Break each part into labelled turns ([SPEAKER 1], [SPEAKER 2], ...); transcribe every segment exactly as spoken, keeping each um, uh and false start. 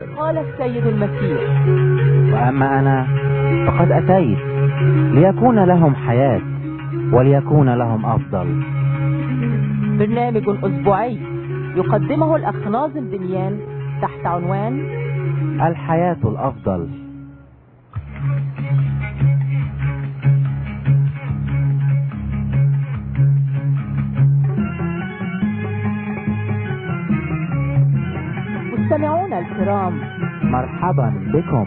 [SPEAKER 1] قال السيد المسيح:
[SPEAKER 2] وأما أنا فقد أتيت ليكون لهم حياة وليكون لهم أفضل.
[SPEAKER 1] برنامج أسبوعي يقدمه الأخ ناظم دميان تحت عنوان
[SPEAKER 2] الحياة الأفضل.
[SPEAKER 1] مستمعونا الكرام،
[SPEAKER 2] مرحبا بكم.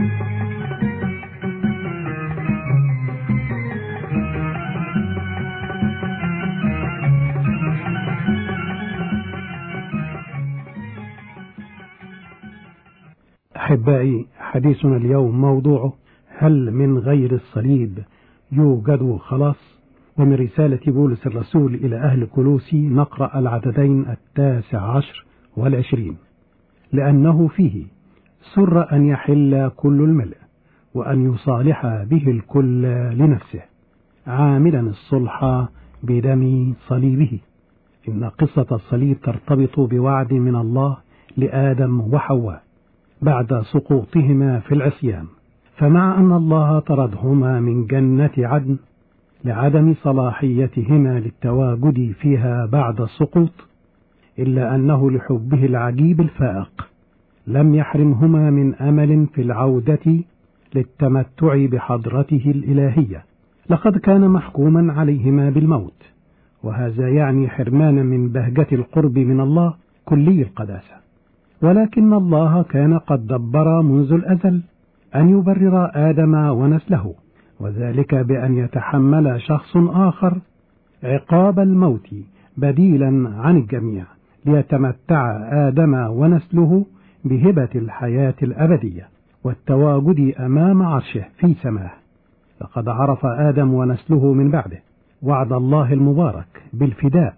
[SPEAKER 3] أحبائي، حديثنا اليوم موضوعه: هل من غير الصليب يوجد خلاص؟ ومن رسالة بولس الرسول إلى أهل كولوسي نقرأ العددين التاسع عشر والعشرين: لأنه فيه سر أن يحل كل الملء وأن يصالح به الكل لنفسه، عاملا الصلح بدم صليبه. إن قصة الصليب ترتبط بوعد من الله لآدم وحواء بعد سقوطهما في العصيان، فمع أن الله طردهما من جنة عدن لعدم صلاحيتهما للتواجد فيها بعد السقوط، إلا أنه لحبه العجيب الفائق لم يحرمهما من أمل في العودة للتمتع بحضرته الإلهية. لقد كان محكوما عليهما بالموت، وهذا يعني حرمانا من بهجة القرب من الله كلي القداسة، ولكن الله كان قد دبر منذ الأزل أن يبرر آدم ونسله، وذلك بأن يتحمل شخص آخر عقاب الموت بديلا عن الجميع، ليتمتع آدم ونسله بهبة الحياة الأبدية والتواجد أمام عرشه في سماه. لقد عرف آدم ونسله من بعده وعد الله المبارك بالفداء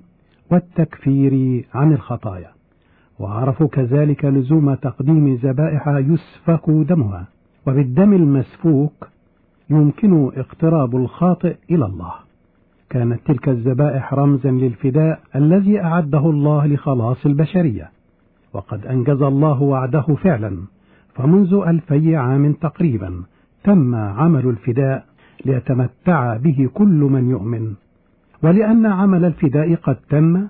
[SPEAKER 3] والتكفير عن الخطايا، وعرفوا كذلك لزوم تقديم ذبائح يسفك دمها، وبالدم المسفوك يمكن اقتراب الخاطئ إلى الله. كانت تلك الذبائح رمزا للفداء الذي أعده الله لخلاص البشرية، وقد أنجز الله وعده فعلا، فمنذ ألفي عام تقريبا تم عمل الفداء ليتمتع به كل من يؤمن. ولأن عمل الفداء قد تم،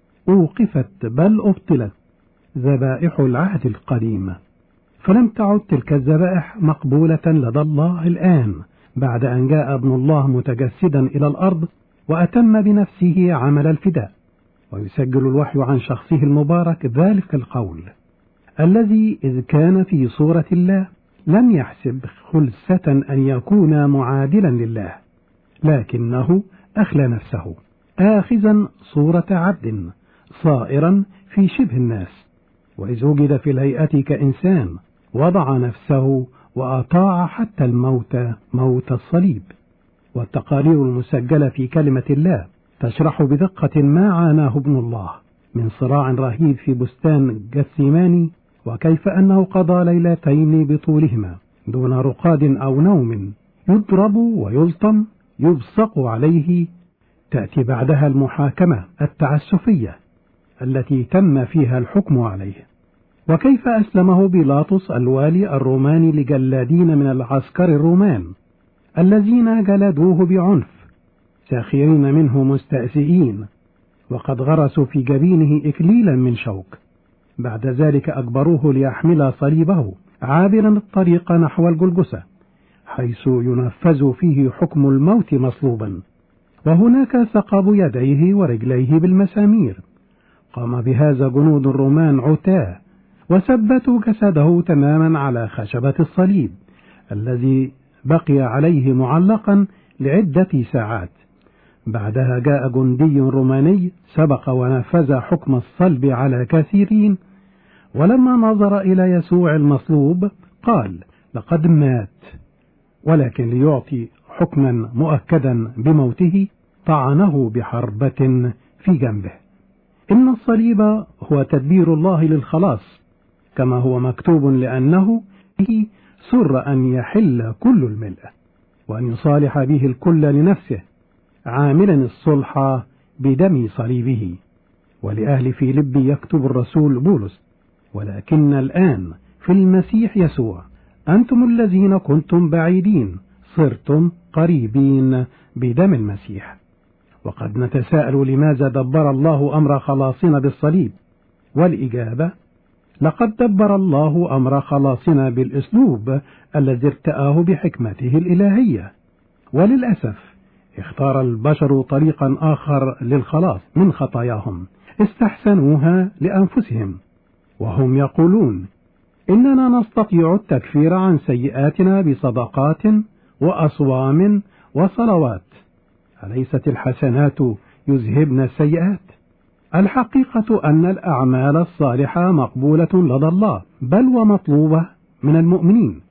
[SPEAKER 3] أوقفت بل أبطلت ذبائح العهد القديم، فلم تعد تلك الذبائح مقبولة لدى الله الآن بعد أن جاء ابن الله متجسدا إلى الأرض وأتم بنفسه عمل الفداء. ويسجل الوحي عن شخصه المبارك ذلك القول: الذي إذ كان في صورة الله لم يحسب خلسة أن يكون معادلا لله، لكنه أخلى نفسه آخذا صورة عبد صائرا في شبه الناس، وإذ وجد في الهيئة كإنسان وضع نفسه وأطاع حتى الموت، موت الصليب. والتقارير المسجلة في كلمة الله تشرح بدقة ما عاناه ابن الله من صراع رهيب في بستان جثيماني، وكيف أنه قضى ليلتين بطولهما دون رقاد أو نوم، يضرب ويلطم، يبصق عليه. تأتي بعدها المحاكمة التعسفية التي تم فيها الحكم عليه، وكيف أسلمه بيلاطس الوالي الروماني لجلادين من العسكر الرومان الذين جلدوه بعنف، ساخرين منه مستأسئين، وقد غرسوا في جبينه إكليلا من شوك. بعد ذلك أجبروه ليحمل صليبه عابرا الطريق نحو الجلجثة، حيث ينفذ فيه حكم الموت مصلوبا، وهناك ثقبوا يديه ورجليه بالمسامير. قام بهذا جنود الرومان عتاه وثبتوا جسده تماما على خشبة الصليب الذي بقي عليه معلقا لعدة ساعات. بعدها جاء جندي روماني سبق ونفذ حكم الصلب على كثيرين، ولما نظر إلى يسوع المصلوب قال: لقد مات. ولكن ليعطي حكما مؤكدا بموته طعنه بحربة في جنبه. إن الصليب هو تدبير الله للخلاص، كما هو مكتوب: لأنه به سر أن يحل كل الملء وأن يصالح به الكل لنفسه، عاملا الصلح بدم صليبه. ولأهل فيلبي يكتب الرسول بولس: ولكن الآن في المسيح يسوع أنتم الذين كنتم بعيدين صرتم قريبين بدم المسيح. وقد نتساءل لماذا دبر الله أمر خلاصنا بالصليب؟ والإجابة: لقد دبر الله أمر خلاصنا بالأسلوب الذي ارتآه بحكمته الإلهية. وللأسف اختار البشر طريقا آخر للخلاص من خطاياهم استحسنوها لأنفسهم، وهم يقولون إننا نستطيع التكفير عن سيئاتنا بصدقات وأصوام وصلوات. أليست الحسنات يذهبن السيئات؟ الحقيقة أن الأعمال الصالحة مقبولة لدى الله بل ومطلوبة من المؤمنين،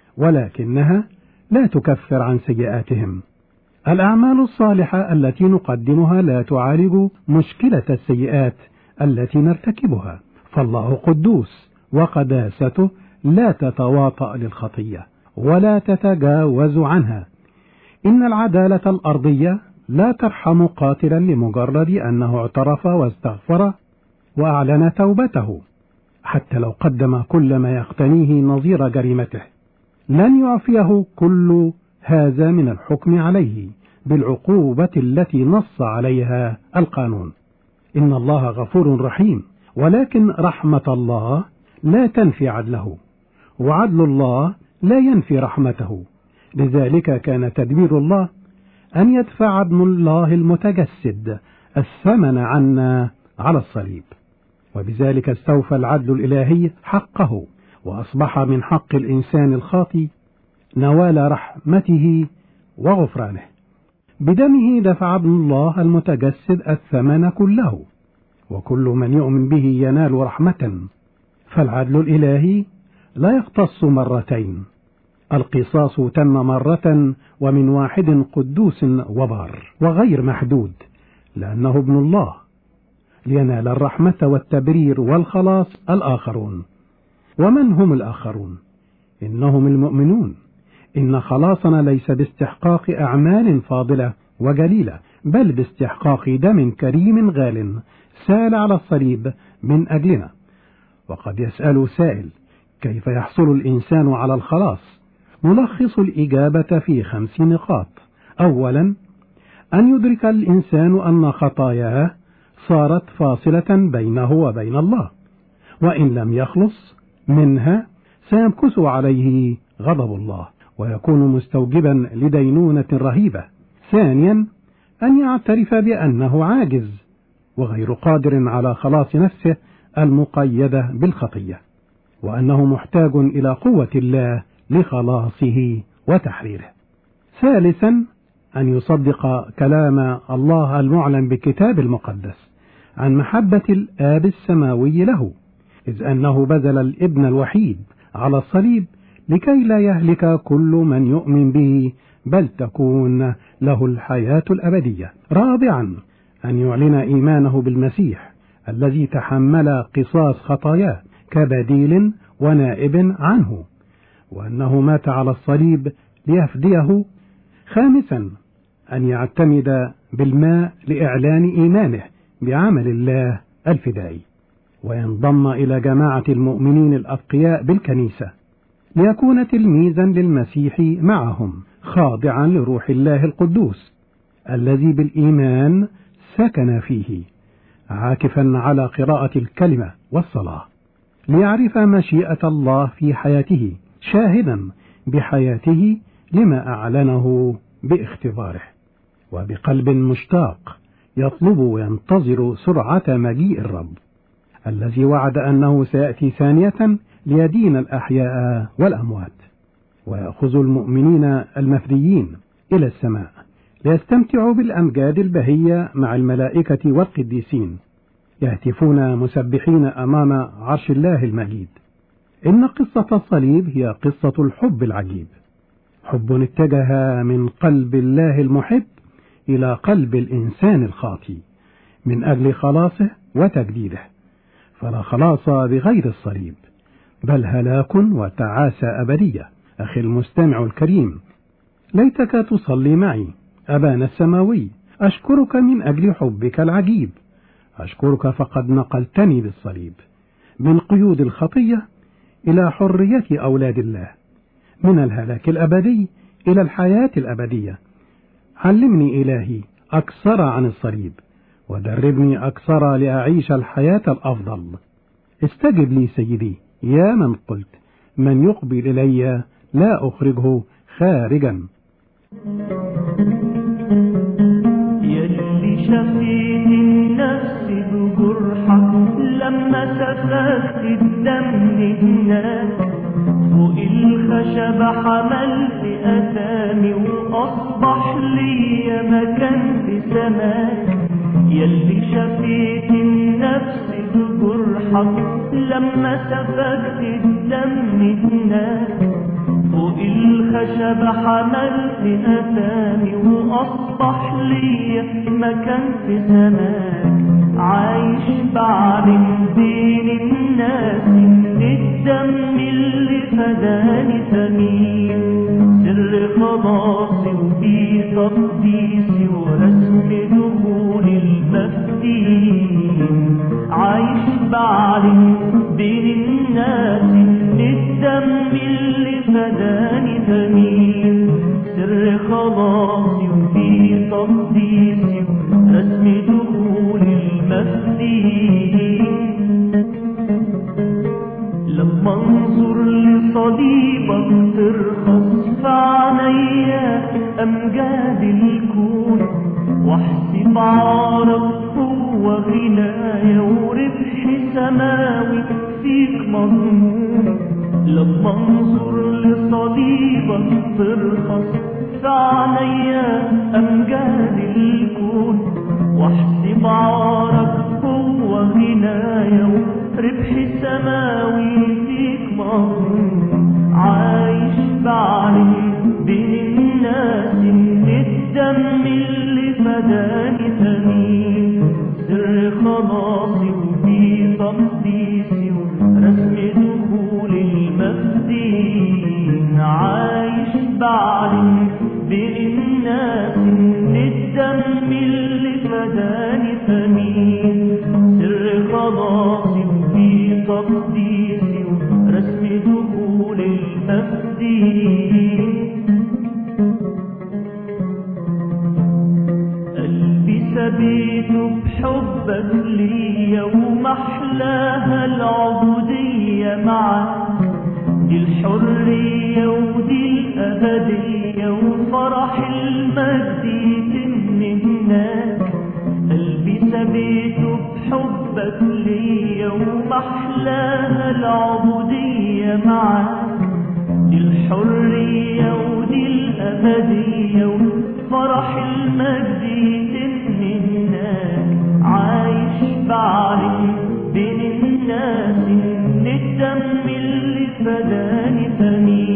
[SPEAKER 3] ولكنها لا تكفر عن سيئاتهم. الأعمال الصالحة التي نقدمها لا تعالج مشكلة السيئات التي نرتكبها، فالله قدوس وقداسته لا تتواطأ للخطية ولا تتجاوز عنها. إن العدالة الأرضية لا ترحم قاتلا لمجرد أنه اعترف واستغفر وأعلن توبته، حتى لو قدم كل ما يقتنيه نظير جريمته. لن يعفيه كل هذا من الحكم عليه بالعقوبة التي نص عليها القانون. إن الله غفور رحيم، ولكن رحمة الله لا تنفي عدله، وعدل الله لا ينفي رحمته. لذلك كان تدبير الله أن يدفع ابن الله المتجسد الثمن عنا على الصليب، وبذلك استوفى العدل الإلهي حقه، وأصبح من حق الإنسان الخاطئ نوال رحمته وغفرانه. بدمه دفع ابن الله المتجسد الثمن كله، وكل من يؤمن به ينال رحمة. فالعدل الإلهي لا يختص مرتين، القصاص تم مرة ومن واحد قدوس وبار وغير محدود، لأنه ابن الله، لينال الرحمة والتبرير والخلاص الآخرون. ومن هم الآخرون؟ إنهم المؤمنون. إن خلاصنا ليس باستحقاق أعمال فاضلة وجليلة، بل باستحقاق دم كريم غال سال على الصليب من أجلنا. وقد يسأل سائل: كيف يحصل الإنسان على الخلاص؟ نلخص الإجابة في خمس نقاط. أولا، أن يدرك الإنسان أن خطاياه صارت فاصلة بينه وبين الله، وإن لم يخلص منها سيمكث عليه غضب الله ويكون مستوجبا لدينونة رهيبة. ثانيا، أن يعترف بأنه عاجز وغير قادر على خلاص نفسه المقيدة بالخطية، وأنه محتاج إلى قوة الله لخلاصه وتحريره. ثالثا، أن يصدق كلام الله المعلن بالكتاب المقدس عن محبة الآب السماوي له، إذ أنه بذل الابن الوحيد على الصليب لكي لا يهلك كل من يؤمن به، بل تكون له الحياة الأبدية. رابعا، أن يعلن إيمانه بالمسيح الذي تحمل قصاص خطاياه كبديل ونائب عنه، وأنه مات على الصليب ليفديه. خامسا، أن يعتمد بالماء لإعلان إيمانه بعمل الله الفدائي، وينضم إلى جماعة المؤمنين الأتقياء بالكنيسة ليكون تلميذا للمسيح معهم، خاضعا لروح الله القدوس الذي بالإيمان سكن فيه، عاكفا على قراءة الكلمة والصلاة، ليعرف مشيئة الله في حياته، شاهدا بحياته لما أعلنه باختباره، وبقلب مشتاق يطلب وينتظر سرعة مجيء الرب الذي وعد أنه سيأتي ثانية ليدين الأحياء والأموات، ويأخذ المؤمنين المفديين إلى السماء ليستمتعوا بالأمجاد البهية مع الملائكة والقديسين، يهتفون مسبحين أمام عرش الله المجيد. إن قصة الصليب هي قصة الحب العجيب، حب اتجه من قلب الله المحب إلى قلب الإنسان الخاطي من أجل خلاصه وتجديده. فلا خلاص بغير الصليب، بل هلاك وتعاسة أبدية. أخي المستمع الكريم، ليتك تصلي معي: أبانا السماوي، أشكرك من أجل حبك العجيب، أشكرك فقد نقلتني بالصليب من قيود الخطية إلى حرية أولاد الله، من الهلاك الأبدي إلى الحياة الأبدية. علمني إلهي أكثر عن الصليب، ودربني أكثر لأعيش الحياة الأفضل. استجب لي سيدي يا من قلت: من يقبل إلي لا أخرجه خارجا.
[SPEAKER 4] يلي شفيت النفس بجرحك لما سفكت الدم هناك، فوق الخشب حملت أثامي وأصبح لي مكان في سماك. يلي شفيت النفس بجرحك لما سفكت الدم هناك، فوق الخشب حملت أثامي وأصبح لي مكان في سماك. عايش بعلم بين الناس إن الدم اللي فداني ثمين، سر خلاصي وفي تقديسي ورسم دخول المفتين. عايش بعلم بين الناس إن الدم اللي فداني ثمين، سر خلاصي وفي تقديسي ورسم دخول المفتين. لما انظر لصليبك ترخص في عينيا أمجاد الكون، واحسب عارك هو غنايا وربح سماوي فيك مضمون. لما انظر لصليبك ترخص في عينيا أمجاد الكون، واحسب عارك هو غنايا وربح سماوي فيك مضمون. عايش بعلم بين الناس إن الدم اللي فداني ثمين، سر خلاصي وفي تقديسي ورسم دخول المفتين. عايش بعلم بين الناس إن الدم اللي فداني ثمين، سر خلاصي وفي تقديسي ورسم دخول المفتين. قلبي سبيته بحبك ليا ومحلاها العبودية معاك، دي الحرية ودي الأبدية وفرح المجد يتم هناك. قلبي سبيته بحبك ليا ومحلاها العبودية معاك، دي الحرية ودي الأبدية وفرح المجد يتم هناك. عايش بعلم بين الناس إن الدم اللي فداني ثمين،